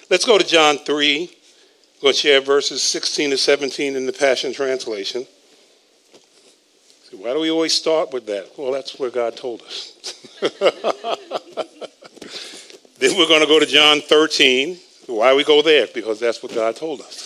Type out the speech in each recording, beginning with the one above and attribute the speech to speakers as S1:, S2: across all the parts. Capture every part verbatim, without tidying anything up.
S1: Let's go to John three. I'm going to share verses sixteen to seventeen in the Passion Translation. So why do we always start with that? Well, that's where God told us. Then we're going to go to John thirteen. Why we go there? Because that's what God told us.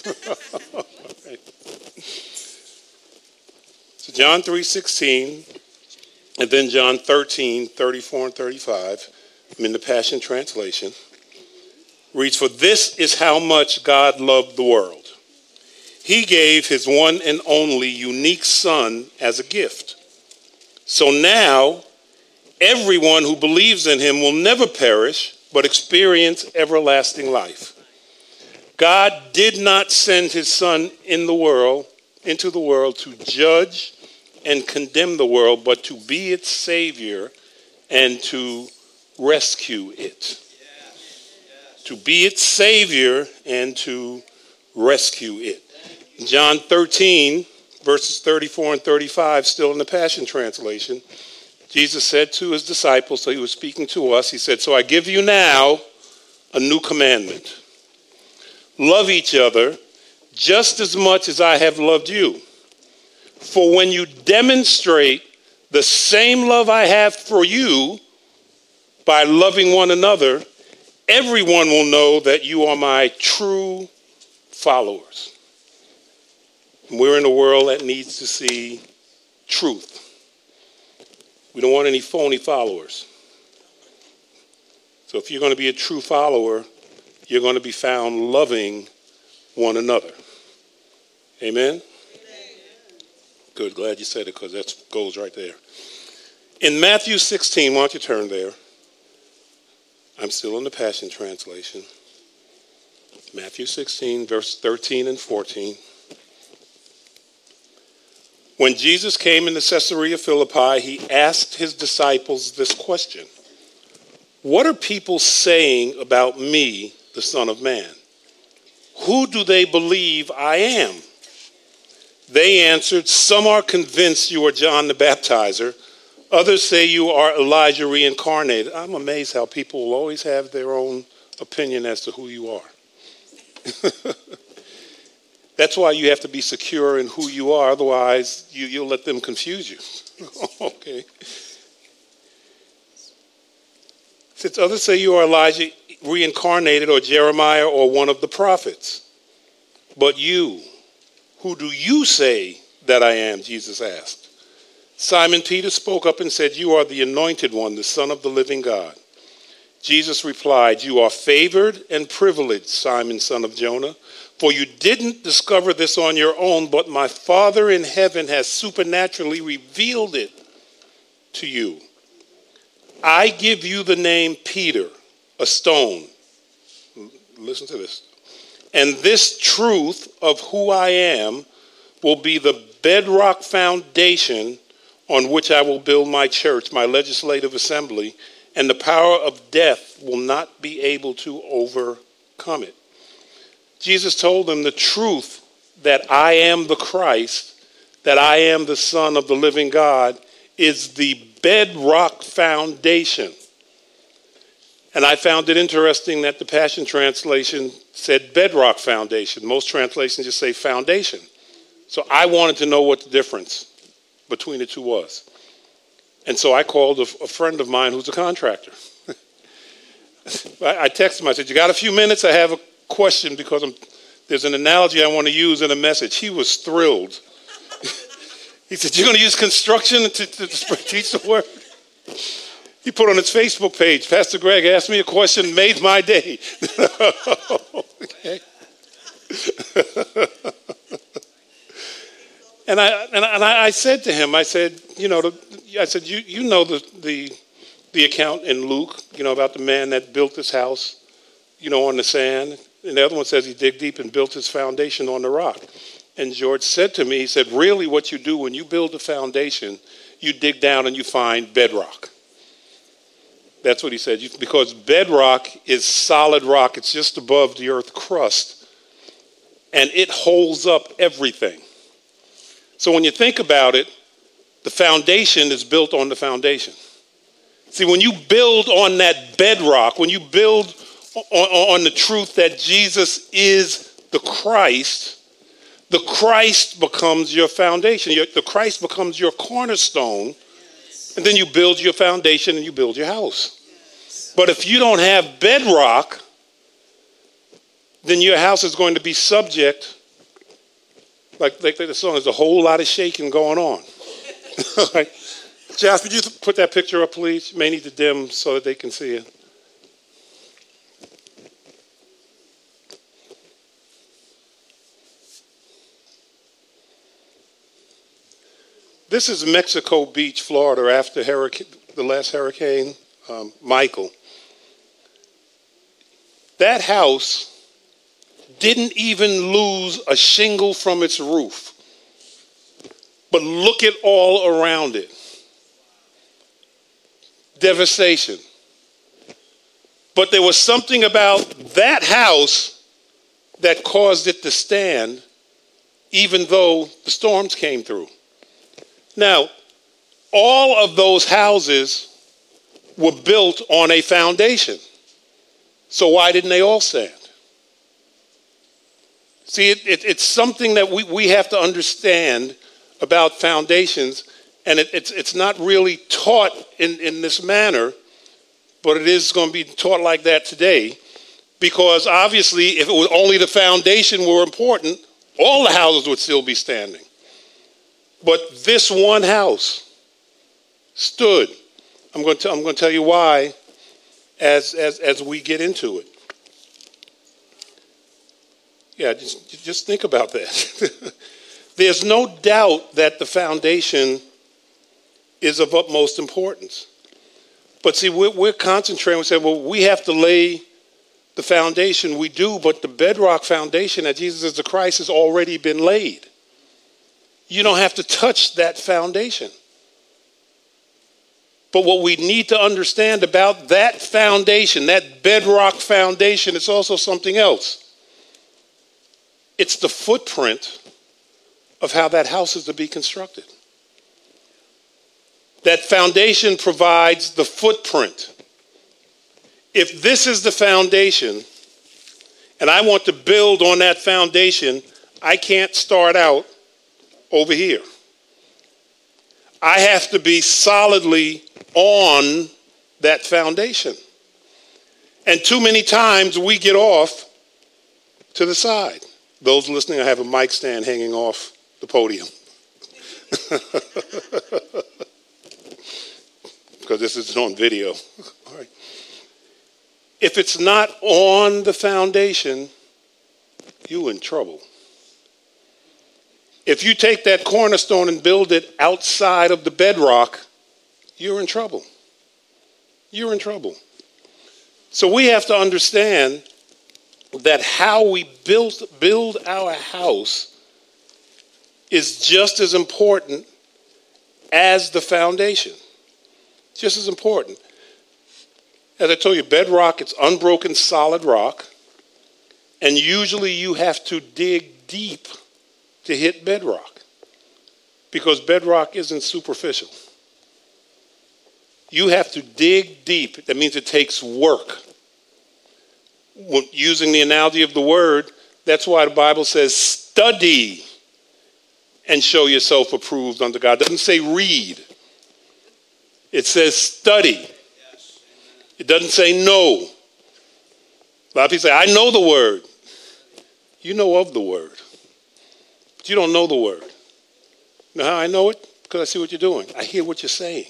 S1: So John three sixteen, and then John thirteen thirty-four and thirty-five. I'm in the Passion Translation. Reads, "For this is how much God loved the world. He gave his one and only unique Son as a gift. So now, everyone who believes in him will never perish, but experience everlasting life. God did not send his Son in the world, into the world to judge and condemn the world, but to be its Savior and to rescue it." To be its Savior and to rescue it. John thirteen, verses thirty-four and thirty-five, still in the Passion Translation. Jesus said to his disciples, so he was speaking to us, he said, "So I give you now a new commandment. Love each other just as much as I have loved you. For when you demonstrate the same love I have for you by loving one another, everyone will know that you are my true followers." We're in a world that needs to see truth. We don't want any phony followers. So if you're going to be a true follower, you're going to be found loving one another. Amen? Amen. Good, glad you said it, because that goes right there. In Matthew sixteen, why don't you turn there? I'm still in the Passion Translation. Matthew sixteen, verse thirteen and fourteen. When Jesus came into Caesarea Philippi, he asked his disciples this question: "What are people saying about me, the Son of Man? Who do they believe I am?" They answered, "Some are convinced you are John the Baptizer. Others say you are Elijah reincarnated." I'm amazed how people will always have their own opinion as to who you are. That's why you have to be secure in who you are. Otherwise, you, you'll let them confuse you. Okay. Since others say you are Elijah reincarnated, or Jeremiah, or one of the prophets. "But you, who do you say that I am?" Jesus asked. Simon Peter spoke up and said, "You are the anointed one, the Son of the living God." Jesus replied, "You are favored and privileged, Simon, son of Jonah, for you didn't discover this on your own, but my Father in heaven has supernaturally revealed it to you. I give you the name Peter, a stone." Listen to this. "And this truth of who I am will be the bedrock foundation on which I will build my church, my legislative assembly, and the power of death will not be able to overcome it." Jesus told them the truth that I am the Christ, that I am the Son of the living God, is the bedrock foundation. And I found it interesting that the Passion Translation said bedrock foundation. Most translations just say foundation. So I wanted to know what the difference between the two was. And so I called a, a friend of mine who's a contractor. I, I texted him, I said, "You got a few minutes? I have a question because I'm, there's an analogy I want to use in a message." He was thrilled. He said, "You're going to use construction to, to, to teach the word?" He put on his Facebook page, "Pastor Greg asked me a question, made my day." Okay. And I and I, and I said to him, I said, you know, the, I said, you you know the, the the account in Luke, you know, about the man that built this house, you know, on the sand. And the other one says he dig deep and built his foundation on the rock. And George said to me, he said, "Really what you do when you build a foundation, you dig down and you find bedrock." That's what he said, because bedrock is solid rock. It's just above the earth crust. And it holds up everything. So when you think about it, the foundation is built on the foundation. See, when you build on that bedrock, when you build on, on the truth that Jesus is the Christ, the Christ becomes your foundation. Your, the Christ becomes your cornerstone, and then you build your foundation and you build your house. But if you don't have bedrock, then your house is going to be subject, like, like the song, there's a whole lot of shaking going on. All right. Jasper, would you put that picture up, please? You may need to dim so that they can see it. This is Mexico Beach, Florida, after hurricane, the last hurricane, um, Michael. That house didn't even lose a shingle from its roof. But look at all around it. Devastation. But there was something about that house that caused it to stand, even though the storms came through. Now, all of those houses were built on a foundation. So why didn't they all stand? See, it, it, it's something that we, we have to understand about foundations, and it, it's, it's not really taught in, in this manner, but it is going to be taught like that today, because obviously if it was only the foundation were important, all the houses would still be standing. But this one house stood. I'm going to, I'm going to tell you why as, as, as we get into it. Yeah, just, just think about that. There's no doubt that the foundation is of utmost importance. But see, we're, we're concentrating, we say, well, we have to lay the foundation. We do, but the bedrock foundation that Jesus is the Christ has already been laid. You don't have to touch that foundation. But what we need to understand about that foundation, that bedrock foundation, is also something else. It's the footprint of how that house is to be constructed. That foundation provides the footprint. If this is the foundation, and I want to build on that foundation, I can't start out over here. I have to be solidly on that foundation. And too many times we get off to the side. Those listening, I have a mic stand hanging off the podium. Because this is on video. All right. If it's not on the foundation, you're in trouble. If you take that cornerstone and build it outside of the bedrock, you're in trouble. You're in trouble. So we have to understand that how we build, build our house is just as important as the foundation. Just as important. As I told you, bedrock, it's unbroken solid rock. And usually you have to dig deep to hit bedrock, because bedrock isn't superficial. You have to dig deep. That means it takes work. When using the analogy of the word, that's why the Bible says study and show yourself approved unto God. It doesn't say read. It says study. It doesn't say know. A lot of people say, I know the word. You know of the word. But you don't know the word. You know how I know it? Because I see what you're doing. I hear what you're saying.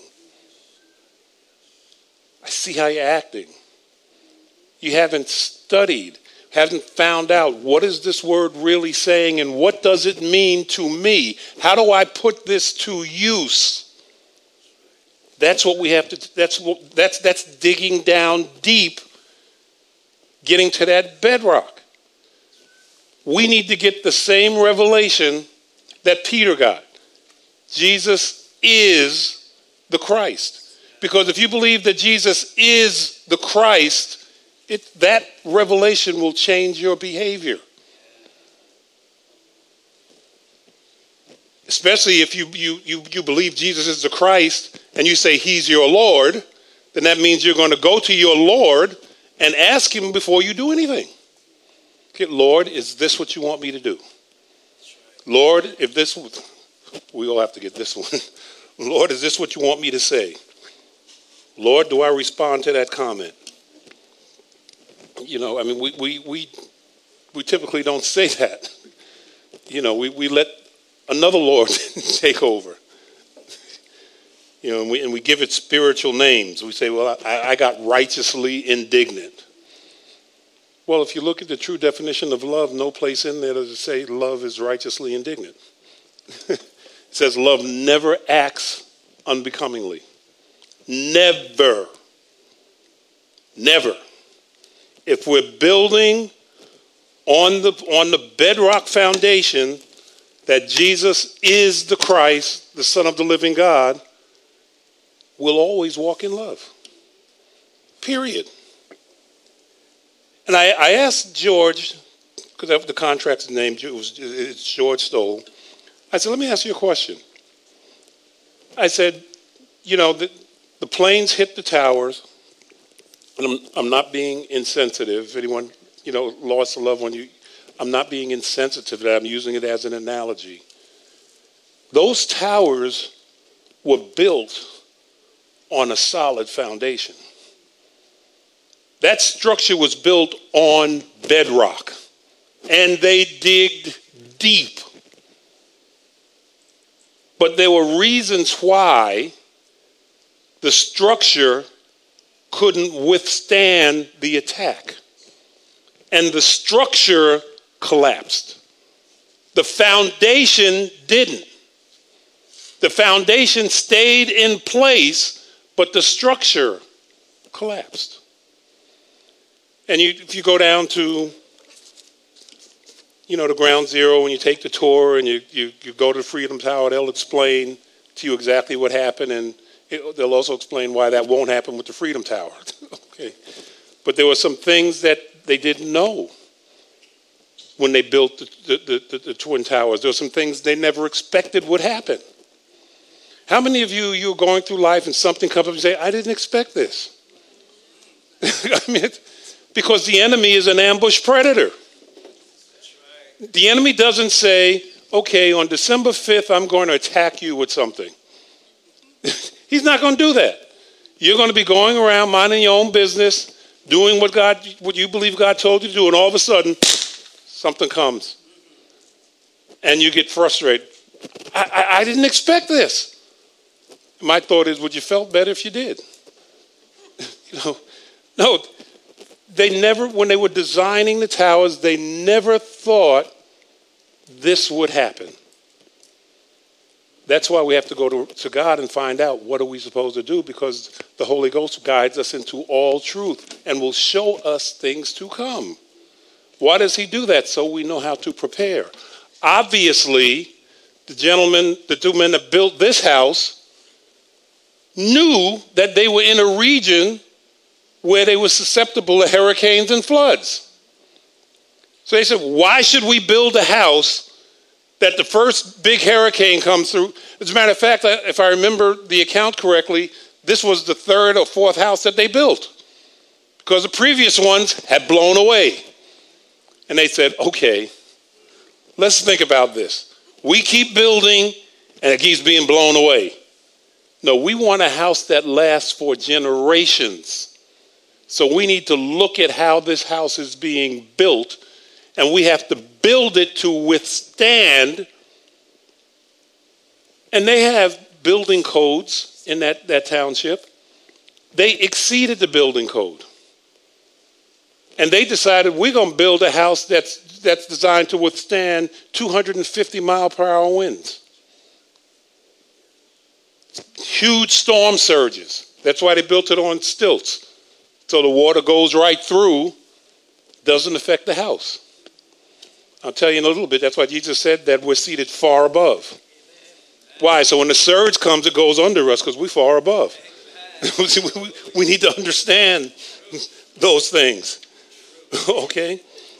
S1: I see how you're acting. You haven't studied, haven't found out what is this word really saying and what does it mean to me? How do I put this to use? That's what we have to, that's what, that's, that's digging down deep, getting to that bedrock. We need to get the same revelation that Peter got. Jesus is the Christ. Because if you believe that Jesus is the Christ, it, that revelation will change your behavior. Especially if you, you, you, you believe Jesus is the Christ and you say he's your Lord, then that means you're going to go to your Lord and ask him before you do anything. Okay, Lord, is this what you want me to do? Lord, if this, we all have to get this one. Lord, is this what you want me to say? Lord, do I respond to that comment? You know, I mean, we we we, we typically don't say that. You know, we, we let another Lord take over. You know, and we, and we give it spiritual names. We say, well, I, I got righteously indignant. Well, if you look at the true definition of love, no place in there does it say love is righteously indignant. It says love never acts unbecomingly. Never. Never. If we're building on the, on the bedrock foundation that Jesus is the Christ, the Son of the living God, we'll always walk in love. Period. And I, I asked George, because the contractor's name it was, it's George Stoll. I said, let me ask you a question. I said, you know, the, the planes hit the towers, and I'm, I'm not being insensitive. If anyone, you know, lost a loved one, you, I'm not being insensitive to that. I'm using it as an analogy. Those towers were built on a solid foundation. That structure was built on bedrock, and they digged deep. But there were reasons why the structure couldn't withstand the attack, and the structure collapsed. The foundation didn't. The foundation stayed in place, but the structure collapsed. And you, if you go down to, you know, the ground zero, when you take the tour and you, you, you go to the Freedom Tower, they'll explain to you exactly what happened, and it, they'll also explain why that won't happen with the Freedom Tower. Okay. But there were some things that they didn't know when they built the, the, the, the Twin Towers. There were some things they never expected would happen. How many of you, you're going through life and something comes up and say, I didn't expect this? I mean, it, because the enemy is an ambush predator. The enemy doesn't say, okay, on December fifth, I'm going to attack you with something. He's not going to do that. You're going to be going around minding your own business, doing what God, what you believe God told you to do, and all of a sudden, something comes. And you get frustrated. I, I, I didn't expect this. My thought is, would you felt better if you did? you know, no, they never, when they were designing the towers, they never thought this would happen. That's why we have to go to, to God and find out what are we supposed to do, because the Holy Ghost guides us into all truth and will show us things to come. Why does he do that? So we know how to prepare. Obviously, the gentlemen, the two men that built this house, knew that they were in a region where they were susceptible to hurricanes and floods. So they said, why should we build a house that the first big hurricane comes through? As a matter of fact, if I remember the account correctly, this was the third or fourth house that they built, because the previous ones had blown away. And they said, okay, let's think about this. We keep building and it keeps being blown away. No, we want a house that lasts for generations. So we need to look at how this house is being built, and we have to build it to withstand. And they have building codes in that, that township. They exceeded the building code. And they decided, we're going to build a house that's, that's designed to withstand two hundred fifty mile per hour winds. Huge storm surges. That's why they built it on stilts. So the water goes right through, doesn't affect the house. I'll tell you in a little bit, that's why Jesus said that we're seated far above. Why? So when the surge comes, it goes under us because we're far above. We need to understand those things. Okay?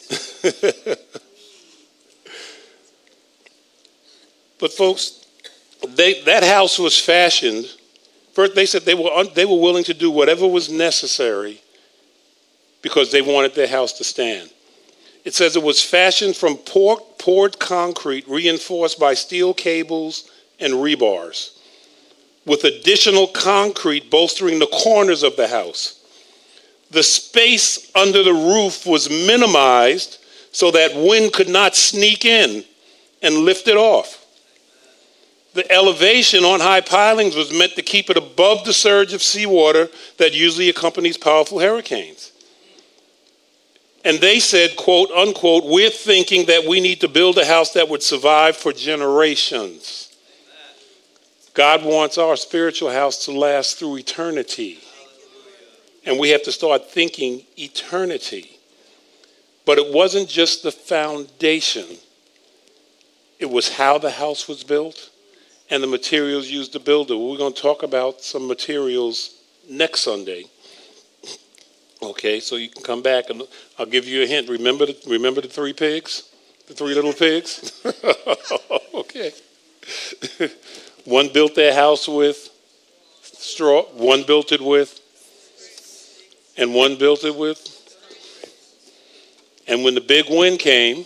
S1: But folks, They, that house was fashioned. First, they said they were un, they were willing to do whatever was necessary because they wanted their house to stand. It says it was fashioned from poured concrete reinforced by steel cables and rebars, with additional concrete bolstering the corners of the house. The space under the roof was minimized so that wind could not sneak in and lift it off. The elevation on high pilings was meant to keep it above the surge of seawater that usually accompanies powerful hurricanes. And they said, quote, unquote, we're thinking that we need to build a house that would survive for generations. God wants our spiritual house to last through eternity. And we have to start thinking eternity. But it wasn't just the foundation. It was how the house was built and the materials used to build it. We're going to talk about some materials next Sunday. Okay, so you can come back and I'll give you a hint. Remember the, remember the three pigs? The three little pigs? Okay. One built their house with straw. One built it with. And one built it with. And when the big wind came,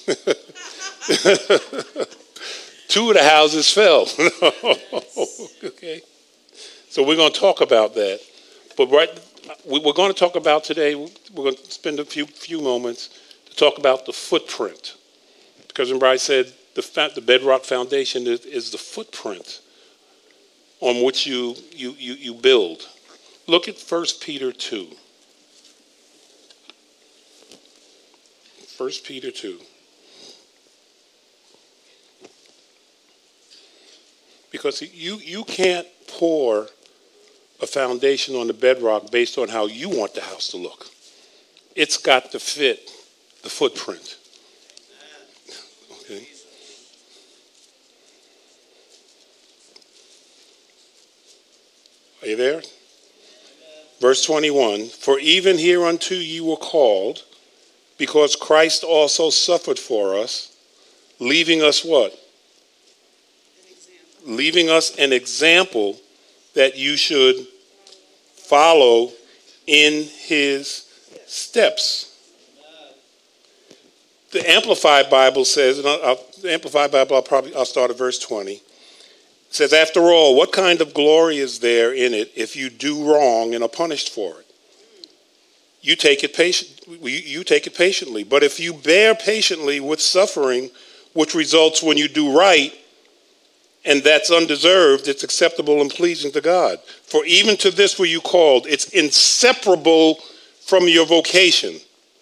S1: two of the houses fell. Okay. So we're going to talk about that. But right, we're going to talk about today, we're going to spend a few few moments to talk about the footprint. Because remember I said the, the bedrock foundation is, is the footprint on which you, you, you, you build. Look at First Peter two. First Peter two. Because you, you can't pour a foundation on the bedrock based on how you want the house to look. It's got to fit the footprint. Okay. Are you there? Verse twenty-one, for even hereunto you were called, because Christ also suffered for us, leaving us what? Leaving us an example that you should follow in his steps. The Amplified Bible says, and I'll, I'll, the Amplified Bible, I'll probably I'll start at verse twenty. It says, after all, what kind of glory is there in it if you do wrong and are punished for it? You take it patient, you, you take it patiently. But if you bear patiently with suffering, which results when you do right, and that's undeserved, it's acceptable and pleasing to God. For even to this were you called. It's inseparable from your vocation.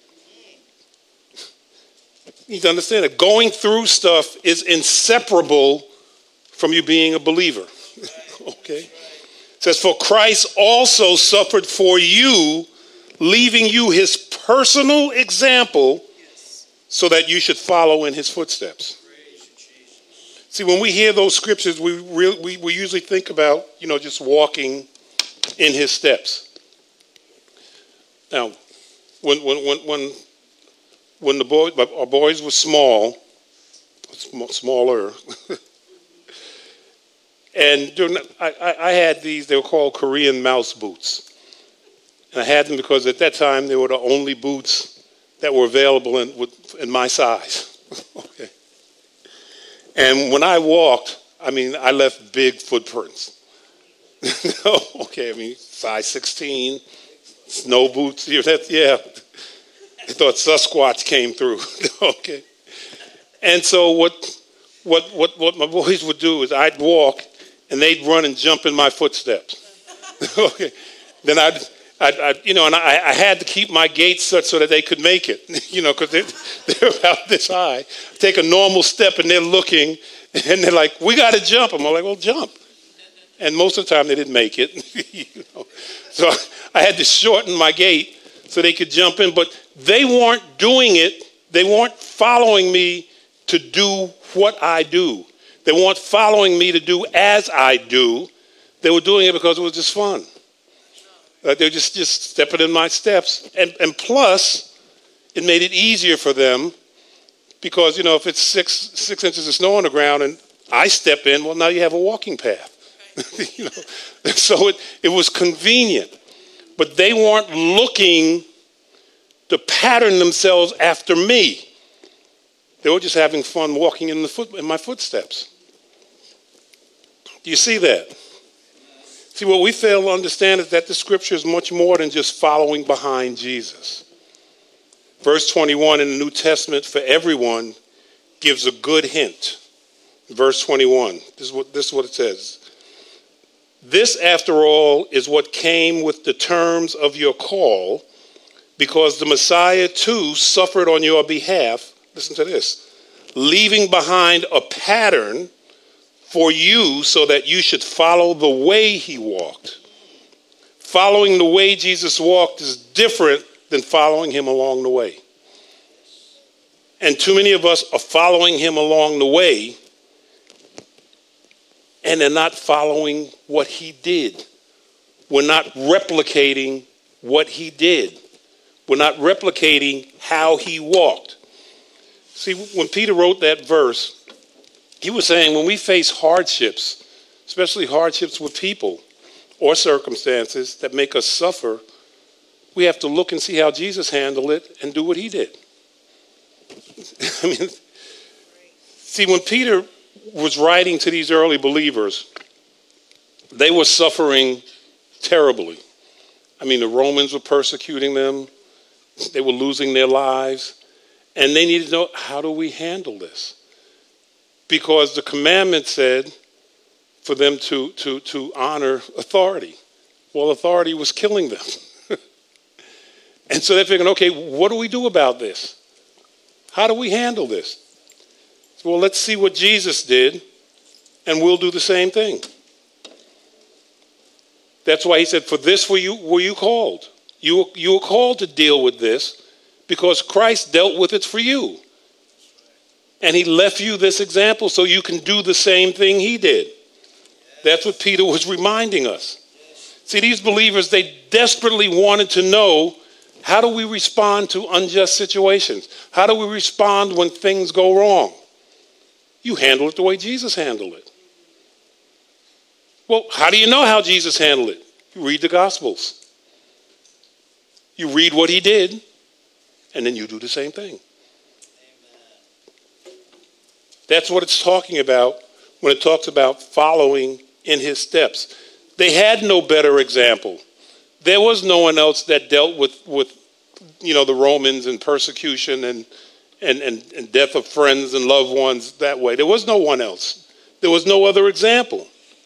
S1: You need to understand that going through stuff is inseparable from you being a believer. Okay? It says, for Christ also suffered for you, leaving you his personal example so that you should follow in his footsteps. See, when we hear those scriptures, we, re- we we usually think about, you know, just walking in his steps. Now, when when when when when the boy, our boys were small, smaller, and during, I, I had these. They were called Korean mouse boots, and I had them because at that time they were the only boots that were available in in my size. Okay. And when I walked, I mean, I left big footprints. Okay, I mean, size sixteen, snow boots. Yeah, I thought Sasquatch came through. Okay. And so what, what, what, what my boys would do is I'd walk, and they'd run and jump in my footsteps. Okay. Then I'd, I'd, I'd, you know, and I, I had to keep my gait such so that they could make it, you know, because they're, they're about this high. Take a normal step, and they're looking, and they're like, we got to jump. I'm like, well, jump. And most of the time, they didn't make it. You know? So I had to shorten my gait so they could jump in. But they weren't doing it. They weren't following me to do what I do. They weren't following me to do as I do. They were doing it because it was just fun. Uh, they were just, just stepping in my steps. And, and plus, it made it easier for them because, you know, if it's six six inches of snow on the ground and I step in, well, now you have a walking path. You know, so it, it was convenient. But they weren't looking to pattern themselves after me. They were just having fun walking in, the foot, in my footsteps. Do you see that? See, what we fail to understand is that the scripture is much more than just following behind Jesus. Verse twenty-one in the New Testament for everyone gives a good hint. Verse twenty-one, this is what, this is what it says. This, after all, is what came with the terms of your call, because the Messiah too suffered on your behalf. Listen to this. Leaving behind a pattern for you so that you should follow the way he walked. Following the way Jesus walked is different than following him along the way. And too many of us are following him along the way, and they're not following what he did. We're not replicating what he did. We're not replicating how he walked. See, when Peter wrote that verse, he was saying when we face hardships, especially hardships with people or circumstances that make us suffer, we have to look and see how Jesus handled it and do what he did. I mean, see, when Peter was writing to these early believers, they were suffering terribly. I mean, the Romans were persecuting them. They were losing their lives. And they needed to know, how do we handle this? Because the commandment said for them to, to, to honor authority. Well, authority was killing them. And so they're thinking, okay, what do we do about this? How do we handle this? So, well, let's see what Jesus did, and we'll do the same thing. That's why he said, for this were you, were you called. You, you were called to deal with this because Christ dealt with it for you. And he left you this example so you can do the same thing he did. That's what Peter was reminding us. See, these believers, they desperately wanted to know, how do we respond to unjust situations? How do we respond when things go wrong? You handle it the way Jesus handled it. Well, how do you know how Jesus handled it? You read the Gospels. You read what he did, and then you do the same thing. That's what it's talking about when it talks about following in his steps. They had no better example. There was no one else that dealt with, with you know, the Romans and persecution and, and, and, and death of friends and loved ones that way. There was no one else. There was no other example.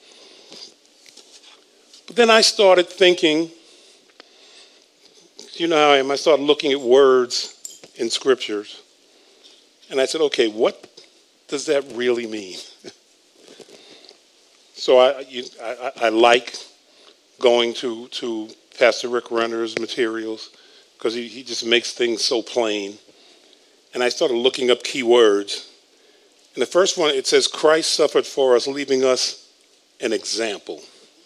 S1: But then I started thinking, you know how I am, I started looking at words in scriptures. And I said, okay, what does that really mean? So I, you, I, I like going to, to Pastor Rick Renner's materials because he, he just makes things so plain. And I started looking up key words. And the first one, it says, Christ suffered for us, leaving us an example.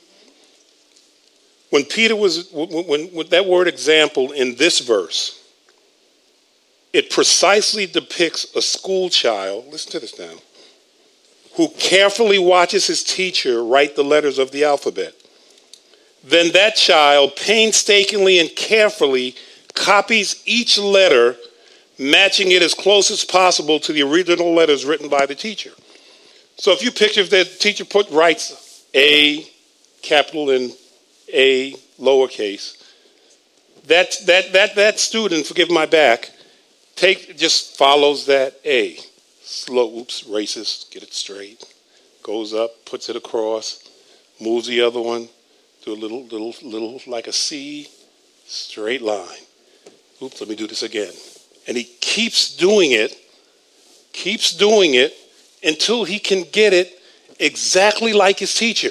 S1: When Peter was, when, when that word example in this verse, it precisely depicts a school child, listen to this now, who carefully watches his teacher write the letters of the alphabet. Then that child painstakingly and carefully copies each letter, matching it as close as possible to the original letters written by the teacher. So if you picture if the teacher put writes A, capital and A, lowercase, that that that that student, forgive my back, take just follows that A. Slow, oops, racist, get it straight. Goes up, puts it across, moves the other one to a little, little, little like a C, straight line. Oops, let me do this again. And he keeps doing it, keeps doing it until he can get it exactly like his teacher.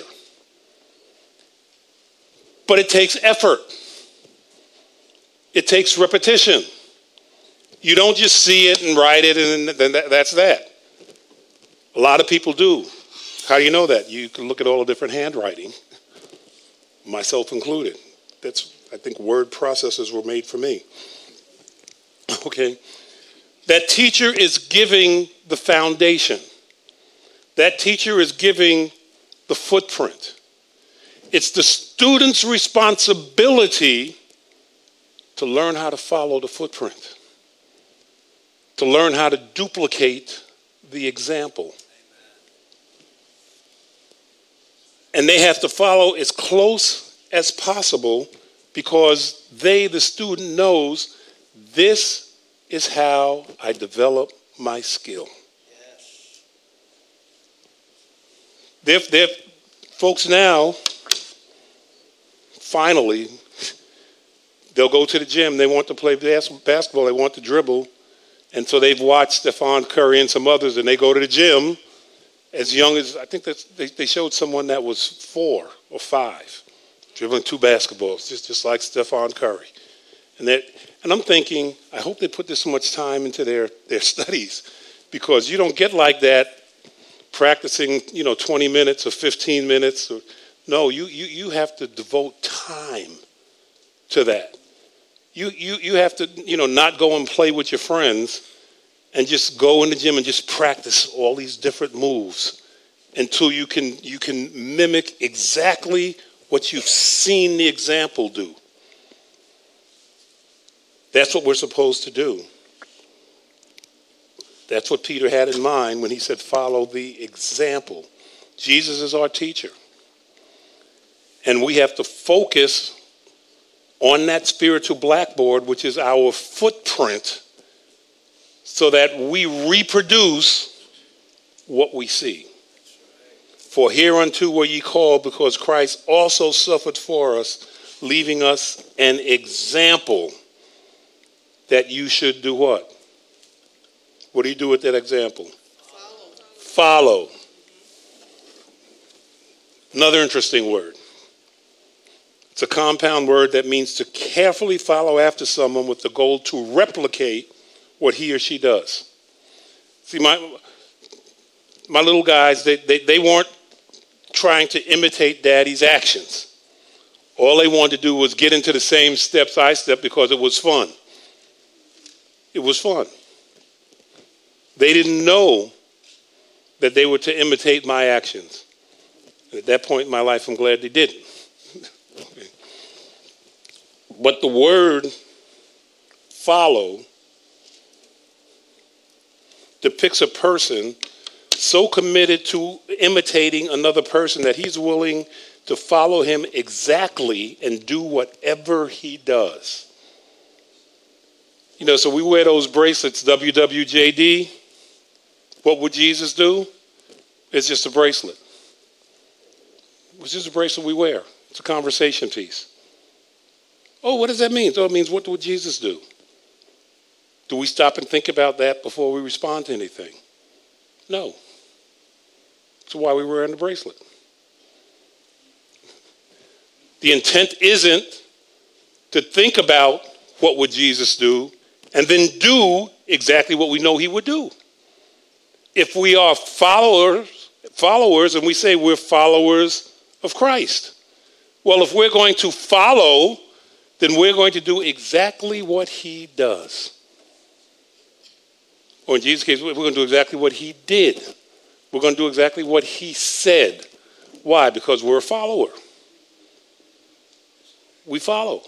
S1: But it takes effort. It takes repetition. You don't just see it and write it and then that's that. A lot of people do. How do you know that? You can look at all the different handwriting, myself included. That's, I think word processors were made for me. Okay. That teacher is giving the foundation. That teacher is giving the footprint. It's the student's responsibility to learn how to follow the footprint, to learn how to duplicate the example. And they have to follow as close as possible because they, the student, knows this is how I develop my skill. Yes. There, there, folks now, finally, they'll go to the gym. They want to play basketball. They want to dribble. And so they've watched Stephen Curry and some others, and they go to the gym as young as, I think that's, they, they showed someone that was four or five, dribbling two basketballs, just, just like Stephen Curry. And that, and I'm thinking, I hope they put this much time into their, their studies, because you don't get like that practicing, you know, twenty minutes or fifteen minutes. Or, no, you, you, you have to devote time to that. You, you, you have to, you know, not go and play with your friends and just go in the gym and just practice all these different moves until you can, you can mimic exactly what you've seen the example do. That's what we're supposed to do. That's what Peter had in mind when he said, follow the example. Jesus is our teacher. And we have to focus on that spiritual blackboard, which is our footprint, so that we reproduce what we see. For hereunto were ye called, because Christ also suffered for us, leaving us an example that you should do what? What do you do with that example? Follow. Follow. Another interesting word. It's a compound word that means to carefully follow after someone with the goal to replicate what he or she does. See, my my little guys, they, they, they weren't trying to imitate daddy's actions. All they wanted to do was get into the same steps I stepped because it was fun. It was fun. They didn't know that they were to imitate my actions. And at that point in my life, I'm glad they didn't. Okay. But the word follow depicts a person so committed to imitating another person that he's willing to follow him exactly and do whatever he does. You know, so we wear those bracelets, W W J D. What would Jesus do? It's just a bracelet. It's just a bracelet we wear. It's a conversation piece. Oh, what does that mean? So it means, what would Jesus do? Do we stop and think about that before we respond to anything? No. That's why we're wearing the bracelet. The intent isn't to think about what would Jesus do and then do exactly what we know he would do. If we are followers, followers, and we say we're followers of Christ, well, if we're going to follow, then we're going to do exactly what he does. Or in Jesus' case, we're going to do exactly what he did. We're going to do exactly what he said. Why? Because we're a follower. We follow.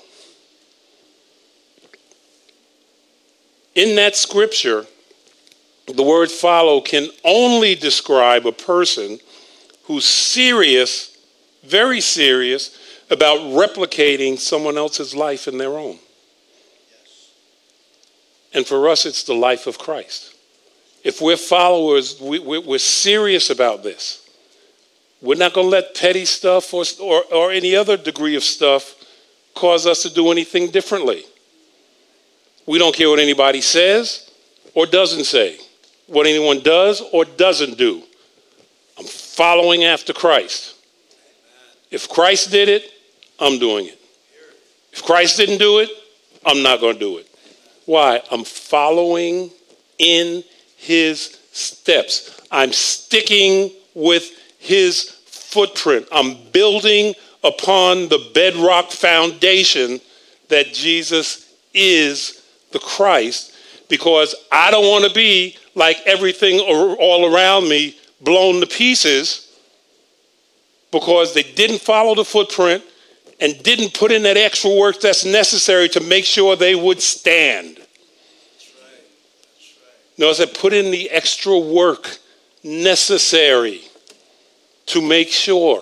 S1: In that scripture, the word follow can only describe a person who's serious, very serious, about replicating someone else's life in their own. Yes. And for us, it's the life of Christ. If we're followers, we, we're, we're serious about this. We're not going to let petty stuff or, or, or any other degree of stuff cause us to do anything differently. We don't care what anybody says or doesn't say, what anyone does or doesn't do. I'm following after Christ. If Christ did it, I'm doing it. If Christ didn't do it, I'm not going to do it. Why? I'm following in his steps. I'm sticking with his footprint. I'm building upon the bedrock foundation that Jesus is the Christ, because I don't want to be like everything all around me blown to pieces because they didn't follow the footprint and didn't put in that extra work that's necessary to make sure they would stand. That's right. That's right. No, I said put in the extra work necessary to make sure.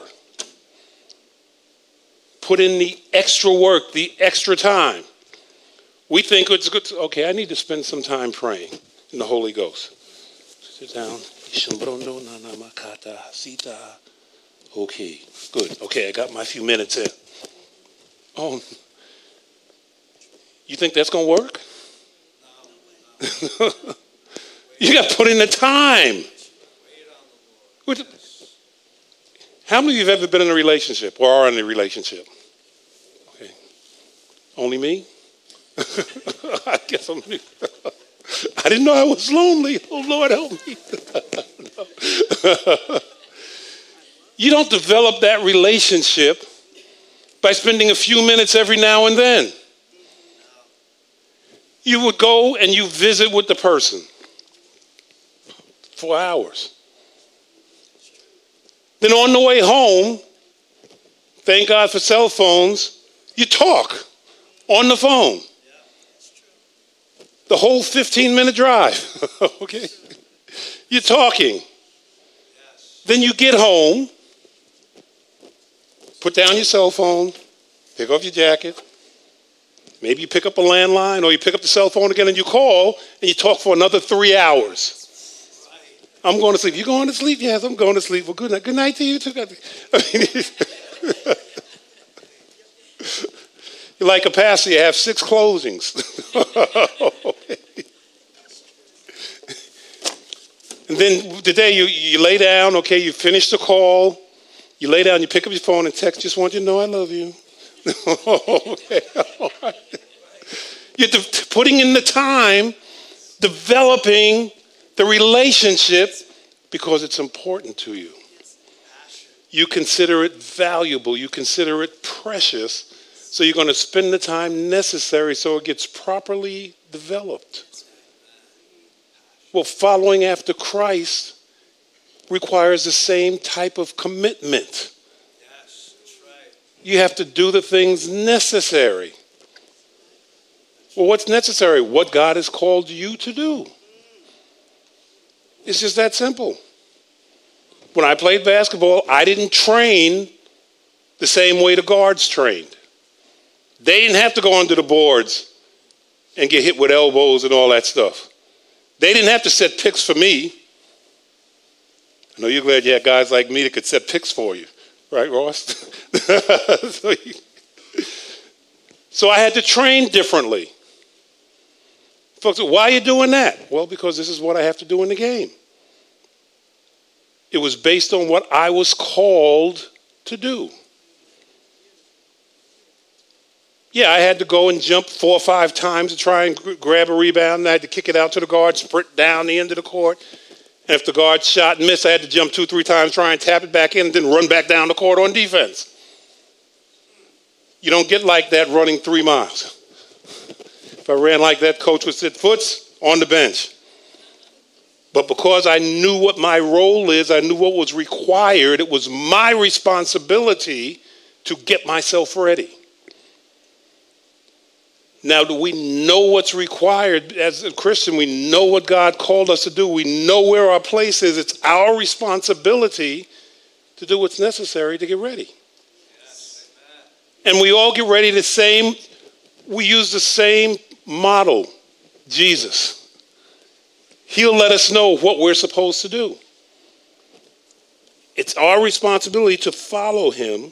S1: Put in the extra work, the extra time. We think it's good. To, okay, I need to spend some time praying in the Holy Ghost. Sit down. Okay, good. Okay, I got my few minutes in. Oh, you think that's going to work? No. You got to put in the time. How many of you have ever been in a relationship or are in a relationship? Okay. Only me? I guess I'm new. I didn't know I was lonely. Oh, Lord, help me. You don't develop that relationship by spending a few minutes every now and then. You would go and you visit with the person for hours. Then on the way home, thank God for cell phones, you talk on the phone. The whole fifteen-minute drive, okay? You're talking. Then you get home, put down your cell phone, pick off your jacket. Maybe you pick up a landline or you pick up the cell phone again and you call and you talk for another three hours. I'm going to sleep. You going to sleep? Yes, I'm going to sleep. Well, good night. Good night to you too. I mean, you're like a pastor. You have six closings. And then today you, you lay down. Okay, you finish the call. You lay down. You pick up your phone and text. Just want you to know I love you. Okay. All right. You're putting in the time, developing the relationship because it's important to you. You consider it valuable. You consider it precious. So you're going to spend the time necessary so it gets properly developed. Well, following after Christ requires the same type of commitment. Yes, that's right. You have to do the things necessary. Well, what's necessary? What God has called you to do. It's just that simple. When I played basketball, I didn't train the same way the guards trained. They didn't have to go under the boards and get hit with elbows and all that stuff. They didn't have to set picks for me. I know you're glad you had guys like me that could set picks for you. Right, Ross? so, you, so I had to train differently. Folks, why are you doing that? Well, because this is what I have to do in the game. It was based on what I was called to do. Yeah, I had to go and jump four or five times to try and g- grab a rebound. And I had to kick it out to the guard, sprint down the end of the court. And if the guard shot and missed, I had to jump two, three times, try and tap it back in, and then run back down the court on defense. You don't get like that running three miles. If I ran like that, coach would sit foots on the bench. But because I knew what my role is, I knew what was required, it was my responsibility to get myself ready. Now, do we know what's required as a Christian? We know what God called us to do. We know where our place is. It's our responsibility to do what's necessary to get ready. Yes. And we all get ready the same, we use the same model, Jesus. He'll let us know what we're supposed to do. It's our responsibility to follow him.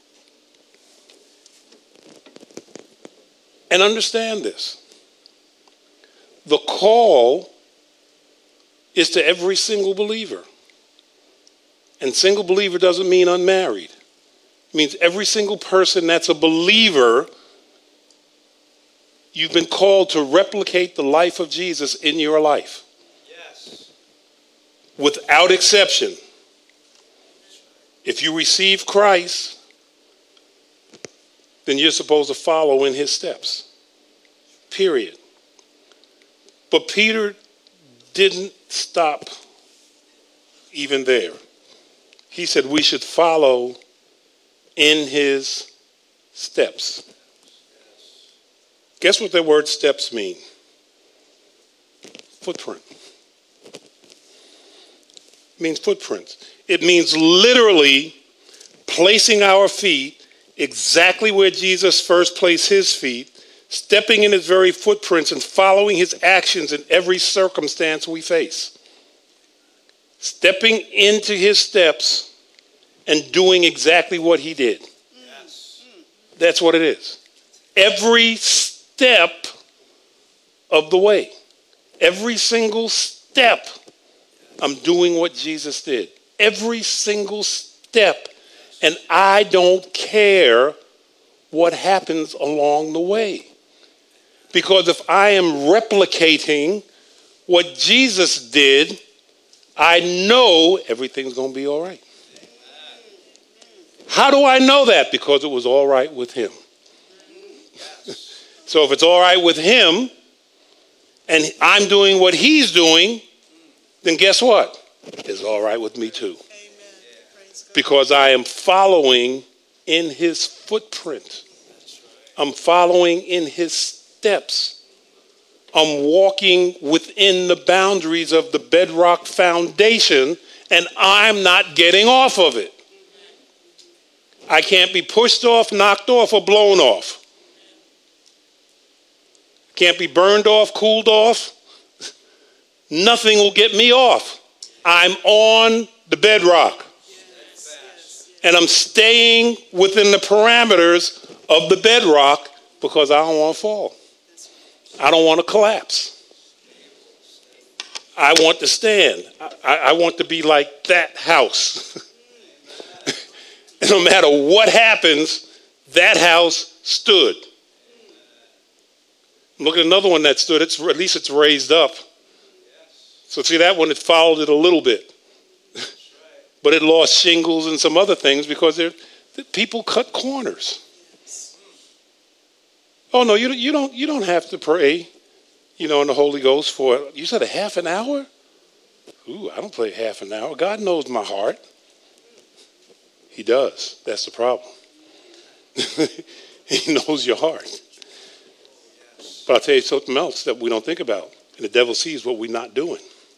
S1: And understand this. The call is to every single believer. And single believer doesn't mean unmarried. It means every single person that's a believer, you've been called to replicate the life of Jesus in your life. Yes. Without exception. If you receive Christ, then you're supposed to follow in his steps. Period. But Peter didn't stop even there. He said we should follow in his Steps. Guess what the word steps mean? Footprint. It means footprints. It means literally placing our feet exactly where Jesus first placed his feet, stepping in his very footprints and following his actions in every circumstance we face. Stepping into his steps and doing exactly what he did. Yes. That's what it is. Every step of the way. Every single step, I'm doing what Jesus did. Every single step. And I don't care what happens along the way. Because if I am replicating what Jesus did, I know everything's going to be all right. How do I know that? Because it was all right with him. So if it's all right with him and I'm doing what he's doing, then guess what? It's all right with me too. Because I am following in his footprint. I'm following in his steps. I'm walking within the boundaries of the bedrock foundation, and I'm not getting off of it. I can't be pushed off, knocked off, or blown off. Can't be burned off, cooled off. Nothing will get me off. I'm on the bedrock. And I'm staying within the parameters of the bedrock because I don't want to fall. I don't want to collapse. I want to stand. I, I want to be like that house. And no matter what happens, that house stood. Look at another one that stood. It's, at least it's raised up. So see that one, it followed it a little bit. But it lost shingles and some other things because the people cut corners. Oh no, you you don't you don't have to pray, you know, in the Holy Ghost for, you said a half an hour? Ooh, I don't play half an hour. God knows my heart. He does. That's the problem. He knows your heart. But I'll tell you something else that we don't think about. And the devil sees what we're not doing.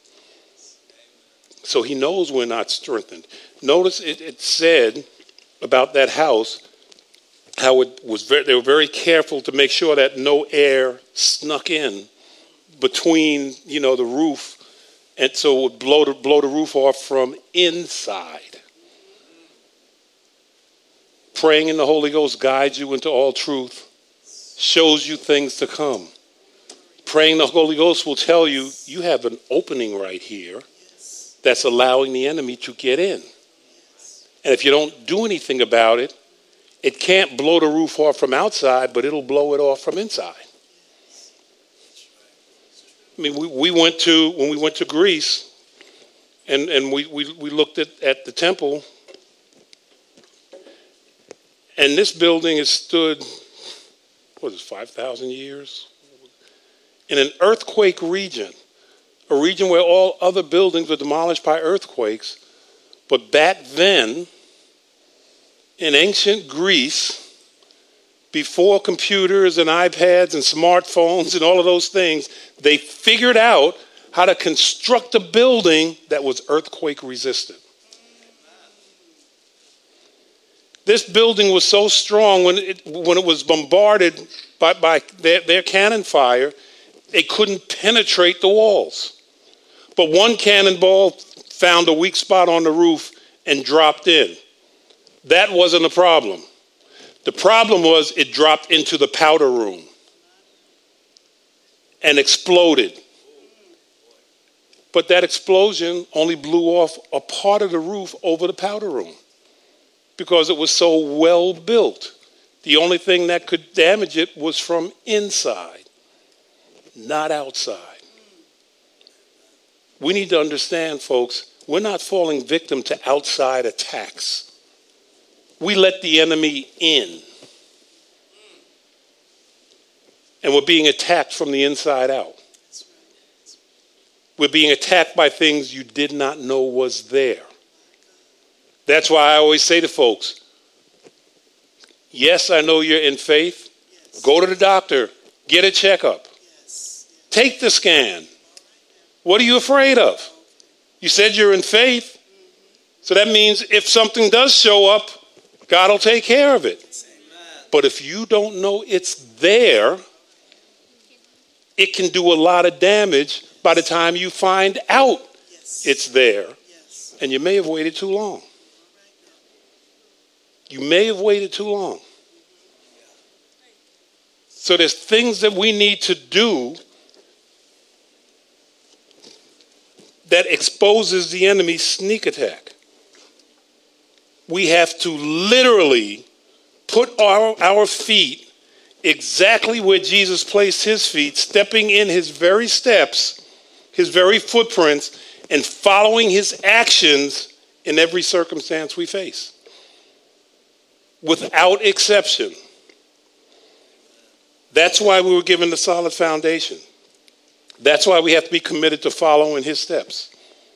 S1: So he knows we're not strengthened. Notice it, it said about that house, how it was very, they were very careful to make sure that no air snuck in between, you know, the roof, and so it would blow the, blow the roof off from inside. Praying in the Holy Ghost guides you into all truth, shows you things to come. Praying the Holy Ghost will tell you, you have an opening right here that's allowing the enemy to get in. And if you don't do anything about it, it can't blow the roof off from outside, but it'll blow it off from inside. I mean, we, we went to, when we went to Greece, and, and we, we, we looked at, at the temple, and this building has stood, what is it, five thousand years? In an earthquake region, a region where all other buildings were demolished by earthquakes. But back then, in ancient Greece, before computers and iPads and smartphones and all of those things, they figured out how to construct a building that was earthquake resistant. This building was so strong when it, when it was bombarded by, by their, their cannon fire, it couldn't penetrate the walls. But one cannonball found a weak spot on the roof and dropped in. That wasn't a problem. The problem was it dropped into the powder room and exploded. But that explosion only blew off a part of the roof over the powder room because it was so well built. The only thing that could damage it was from inside, not outside. We need to understand, folks, we're not falling victim to outside attacks. We let the enemy in. And we're being attacked from the inside out. We're being attacked by things you did not know was there. That's why I always say to folks, Yes, I know you're in faith. Go to the doctor. Get a checkup. Take the scan. What are you afraid of? You said you're in faith. So that means if something does show up, God will take care of it. But if you don't know it's there, it can do a lot of damage by the time you find out it's there. And you may have waited too long. You may have waited too long. So there's things that we need to do that exposes the enemy's sneak attack. We have to literally put our, our feet exactly where Jesus placed his feet, stepping in his very steps, his very footprints, and following his actions in every circumstance we face. Without exception. That's why we were given the solid foundation. That's why we have to be committed to following his steps.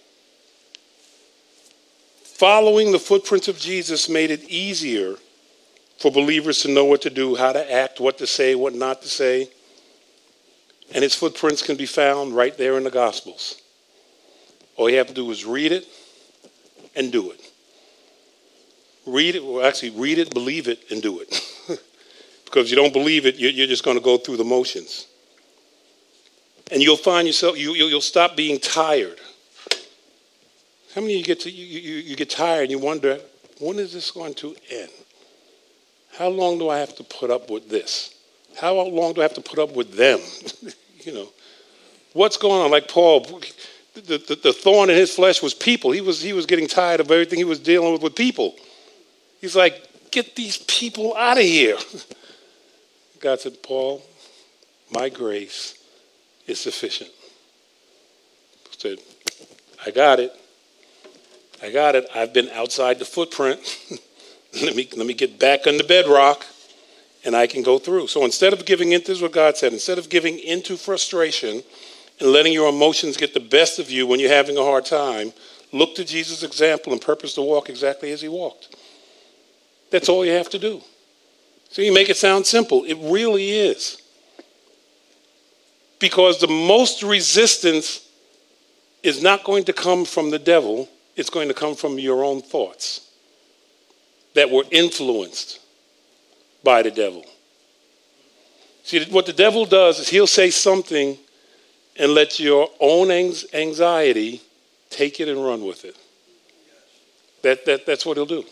S1: Following the footprints of Jesus made it easier for believers to know what to do, how to act, what to say, what not to say. And his footprints can be found right there in the Gospels. All you have to do is read it and do it. Read it, well actually read it, believe it, and do it. Because if you don't believe it, you're just going to go through the motions. And you'll find yourself, you, you'll stop being tired. How many of you get to, you, you, you get tired and you wonder, when is this going to end? How long do I have to put up with this? How long do I have to put up with them? You know, what's going on? Like Paul, the, the, the thorn in his flesh was people. He was, he was getting tired of everything he was dealing with with people. He's like, get these people out of here. God said, Paul, my grace is sufficient. He said, I got it. I got it. I've been outside the footprint. let me let me get back on the bedrock, and I can go through. So instead of giving into, this is what God said, instead of giving into frustration and letting your emotions get the best of you when you're having a hard time, look to Jesus' example and purpose to walk exactly as he walked. That's all you have to do. So you make it sound simple. It really is. Because the most resistance is not going to come from the devil. It's going to come from your own thoughts that were influenced by the devil. See, what the devil does is he'll say something and let your own anxiety take it and run with it. That, that, that's what he'll do.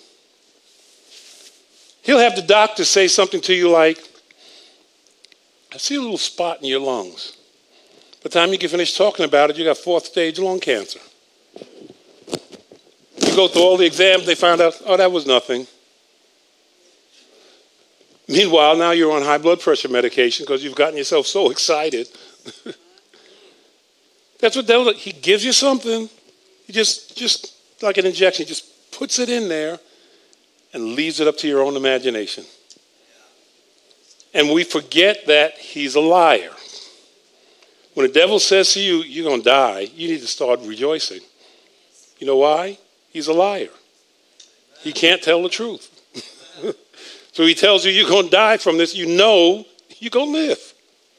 S1: He'll have the doctor say something to you like, I see a little spot in your lungs. By the time you get finished talking about it, you got fourth stage lung cancer. You go through all the exams, they found out, oh, that was nothing. Meanwhile, now you're on high blood pressure medication because you've gotten yourself so excited. That's what devil does. He gives you something. He just, just like an injection, he just puts it in there and leaves it up to your own imagination. And we forget that he's a liar. When the devil says to you, you're going to die, you need to start rejoicing. You know why? He's a liar. He can't tell the truth. So he tells you you're going to die from this. You know you're going to live.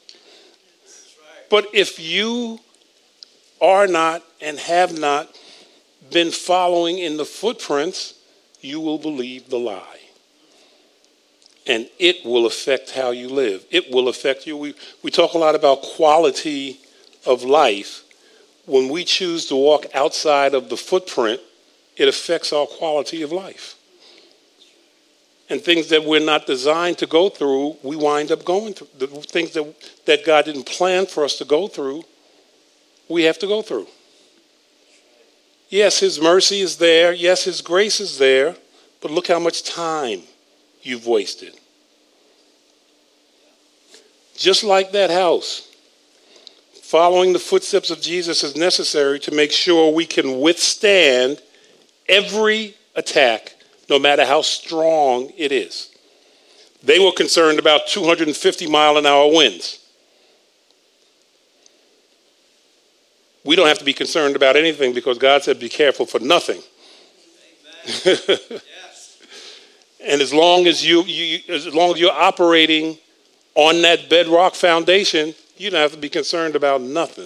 S1: But if you are not and have not been following in the footprints, you will believe the lie. And it will affect how you live. It will affect you. We, we talk a lot about quality of life. When we choose to walk outside of the footprint, it affects our quality of life. And things that we're not designed to go through, we wind up going through. The things that, that God didn't plan for us to go through, we have to go through. Yes, his mercy is there. Yes, his grace is there. But look how much time you've wasted. Just like that house, following the footsteps of Jesus is necessary to make sure we can withstand every attack, no matter how strong it is. They were concerned about two hundred fifty mile an hour winds. We don't have to be concerned about anything because God said be careful for nothing. Yes. And as long as you, you as long as you're operating on that bedrock foundation, you don't have to be concerned about nothing.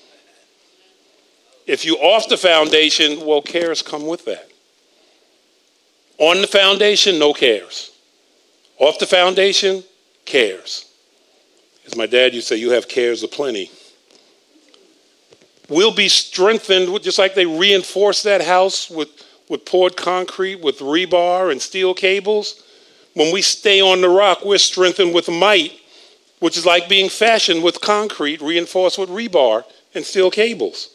S1: If you're off the foundation, well, cares come with that. On the foundation, no cares. Off the foundation, cares. As my dad used to say, you have cares aplenty. We'll be strengthened, just like they reinforced that house with, with poured concrete, with rebar and steel cables. When we stay on the rock, we're strengthened with might, which is like being fashioned with concrete, reinforced with rebar and steel cables.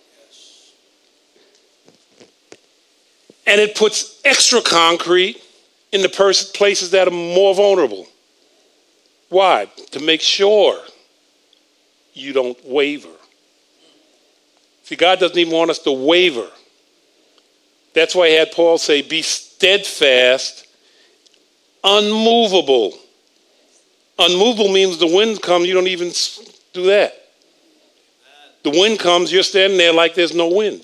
S1: And it puts extra concrete in the pers- places that are more vulnerable. Why? To make sure you don't waver. See, God doesn't even want us to waver. That's why he had Paul say, be steadfast, unmovable. Unmovable means the wind comes, you don't even do that. The wind comes, you're standing there like there's no wind.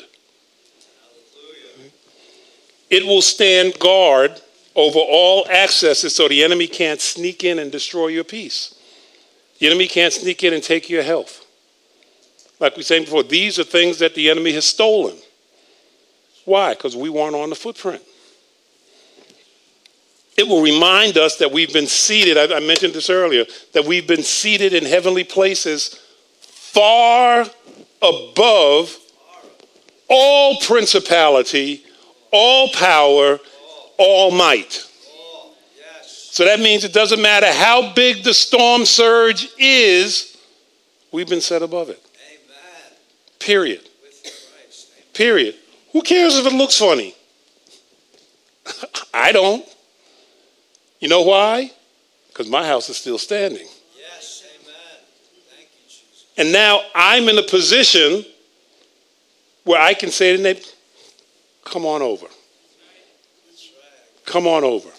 S1: It will stand guard over all accesses so the enemy can't sneak in and destroy your peace. The enemy can't sneak in and take your health. Like we said before, these are things that the enemy has stolen. Why? Because we weren't on the footprint. It will remind us that we've been seated, I, I mentioned this earlier, that we've been seated in heavenly places far above all principality, all power, all might. So that means it doesn't matter how big the storm surge is, we've been set above it. Period. Period. Who cares if it looks funny? I don't. You know why? Because my house is still standing.
S2: Yes, amen. Thank you, Jesus.
S1: And now I'm in a position where I can say to them, come on over.
S2: That's right.
S1: Come on over.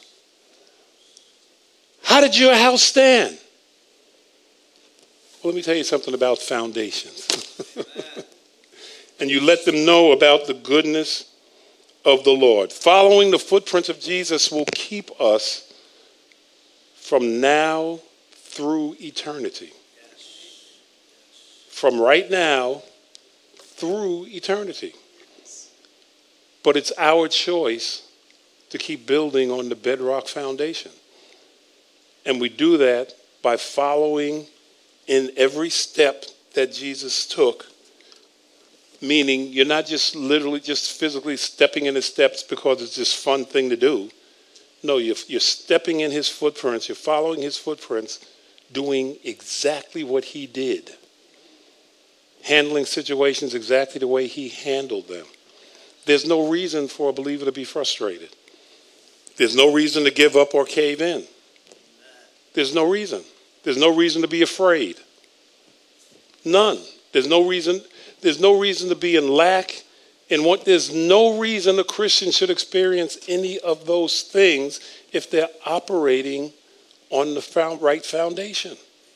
S1: How did your house stand? Well, let me tell you something about foundations. And you let them know about the goodness of the Lord. Following the footprints of Jesus will keep us from now through eternity.
S2: Yes.
S1: From right now through eternity. But it's our choice to keep building on the bedrock foundation. And we do that by following in every step that Jesus took. Meaning you're not just literally just physically stepping in his steps because it's this fun thing to do. No, you're, you're stepping in his footprints. You're following his footprints, doing exactly what he did. Handling situations exactly the way he handled them. There's no reason for a believer to be frustrated. There's no reason to give up or cave in. There's no reason. There's no reason to be afraid. None. There's no reason... There's no reason to be in lack. And what there's no reason a Christian should experience any of those things if they're operating on the found, right foundation.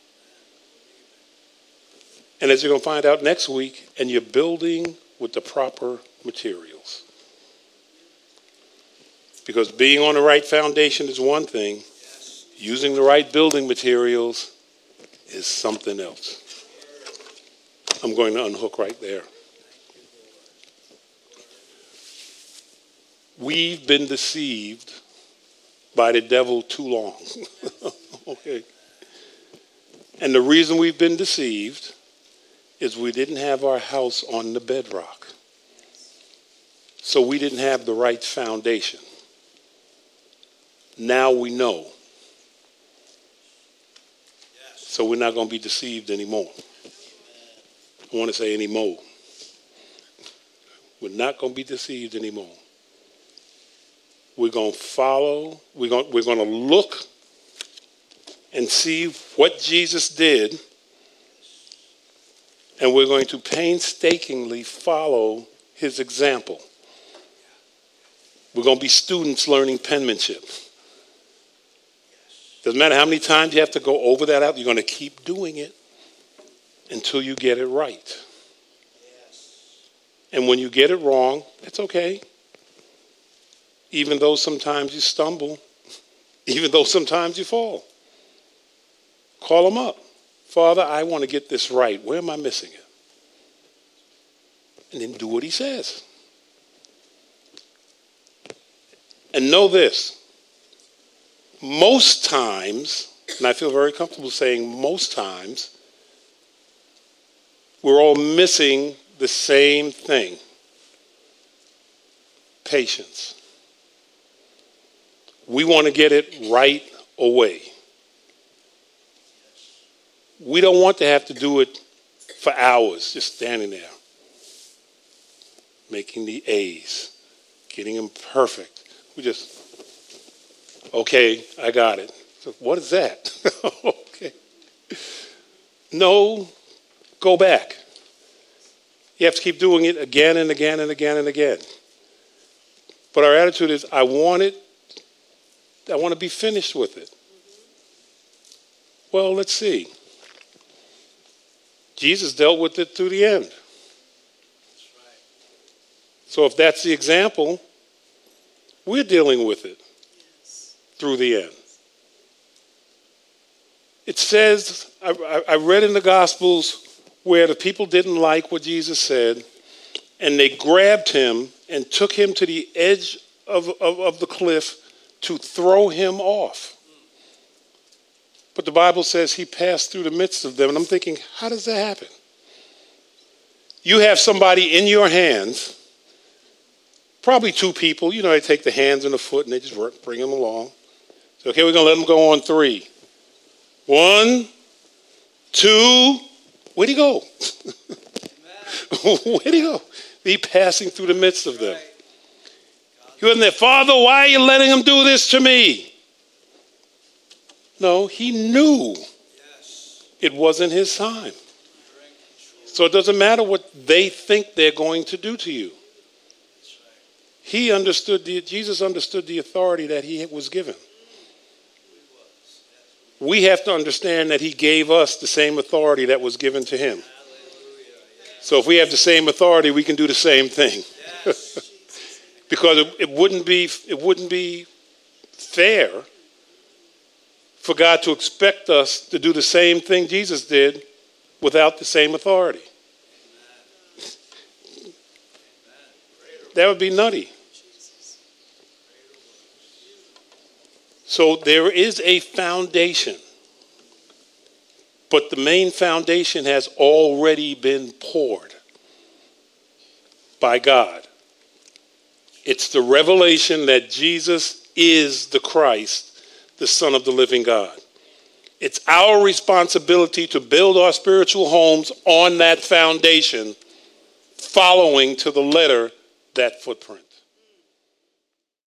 S1: And as you're going to find out next week, and you're building with the proper materials. Because being on the right foundation is one thing. Using the right building materials is something else. I'm going to unhook right there. We've been deceived by the devil too long. Okay. And the reason we've been deceived is we didn't have our house on the bedrock. So we didn't have the right foundation. Now we know. So we're not going to be deceived anymore. I want to say anymore. We're not going to be deceived anymore. We're going to follow. We're going, we're going to look and see what Jesus did. And we're going to painstakingly follow his example. We're going to be students learning penmanship. Doesn't matter how many times you have to go over that out. You're going to keep doing it until you get it right.
S2: Yes.
S1: And when you get it wrong, it's okay. Even though sometimes you stumble, even though sometimes you fall. Call him up. Father, I want to get this right. Where am I missing it? And then do what he says. And know this. Most times, and I feel very comfortable saying most times, we're all missing the same thing. Patience. We want to get it right away. We don't want to have to do it for hours, just standing there, making the A's, getting them perfect. We just, okay, I got it. So what is that? Okay. No, go back. You have to keep doing it again and again and again and again. But our attitude is, I want it, I want to be finished with it. Well, let's see. Jesus dealt with it through the end. So if that's the example, we're dealing with it through the end. It says, I, I read in the Gospels where the people didn't like what Jesus said, and they grabbed him and took him to the edge of, of, of the cliff to throw him off. But the Bible says he passed through the midst of them, and I'm thinking, how does that happen? You have somebody in your hands, probably two people, you know, they take the hands and the foot and they just bring them along. So, okay, we're going to let them go on three. One, two, where'd he go? Where'd he go? He passing through the midst of them. He wasn't there, Father, why are you letting him do this to me? No, he knew it wasn't his time. So it doesn't matter what they think they're going to do to you. He understood, the, Jesus understood the authority that he was given. We have to understand that he gave us the same authority that was given to him. So if we have the same authority, we can do the same thing. Because it, it wouldn't be, it wouldn't be fair for God to expect us to do the same thing Jesus did without the same authority. That would be nutty. So there is a foundation, but the main foundation has already been poured by God. It's the revelation that Jesus is the Christ, the Son of the living God. It's our responsibility to build our spiritual homes on that foundation, following to the letter that footprint.